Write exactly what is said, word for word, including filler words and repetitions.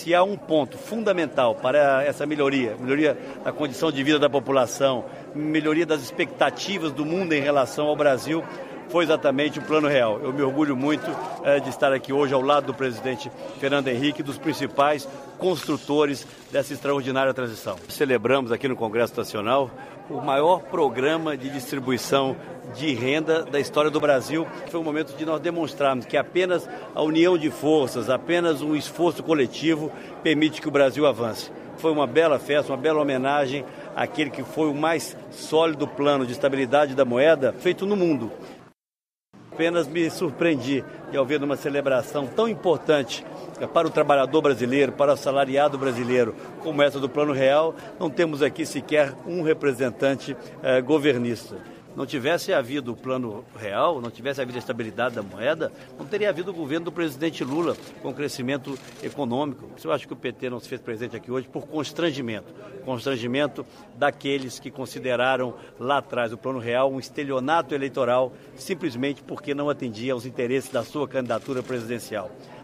Se há um ponto fundamental para essa melhoria, melhoria da condição de vida da população, melhoria das expectativas do mundo em relação ao Brasil, foi exatamente o Plano Real. Eu me orgulho muito é, de estar aqui hoje ao lado do presidente Fernando Henrique, dos principais construtores dessa extraordinária transição. Celebramos aqui no Congresso Nacional o maior programa de distribuição de renda da história do Brasil. Foi um momento de nós demonstrarmos que apenas a união de forças, apenas um esforço coletivo permite que o Brasil avance. Foi uma bela festa, uma bela homenagem àquele que foi o mais sólido plano de estabilidade da moeda feito no mundo. Apenas me surpreendi de ao ver numa celebração tão importante para o trabalhador brasileiro, para o assalariado brasileiro, como essa do Plano Real, não temos aqui sequer um representante eh, governista. Não tivesse havido o Plano Real, não tivesse havido a estabilidade da moeda, não teria havido o governo do presidente Lula com crescimento econômico. Eu acho que o P T não se fez presente aqui hoje por constrangimento. Constrangimento daqueles que consideraram lá atrás o Plano Real um estelionato eleitoral, simplesmente porque não atendia aos interesses da sua candidatura presidencial.